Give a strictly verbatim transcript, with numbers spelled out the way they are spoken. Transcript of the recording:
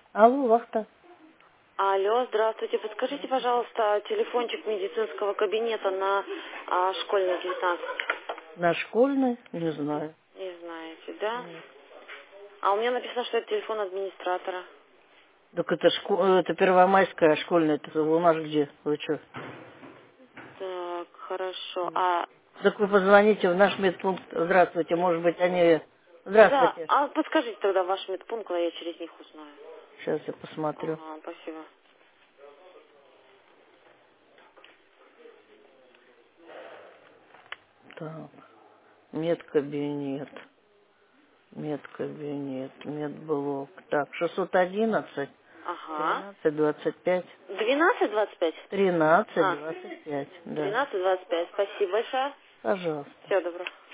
Алло, вахта. Алло, здравствуйте. Подскажите, пожалуйста, телефончик медицинского кабинета на а, школьной девятнадцать. На школьной? Не знаю. Не знаете, да? Нет. А у меня написано, что это телефон администратора. Так это, шко... это Первомайская школьная, это у нас где? Вы что? Так, хорошо. А, Так вы позвоните в наш медпункт. Здравствуйте, может быть, они... да, Здравствуйте. а подскажите тогда ваш медпункт, а я через них узнаю. Сейчас я посмотрю. Ага, спасибо. Так, медкабинет. Медкабинет, медблок. Так, шестьсот одиннадцать, Ага. тринадцать двадцать пять. двенадцать двадцать пять? Тринадцать А, двадцать пять, да. тринадцать двадцать пять. Спасибо большое. Пожалуйста. Всего доброго.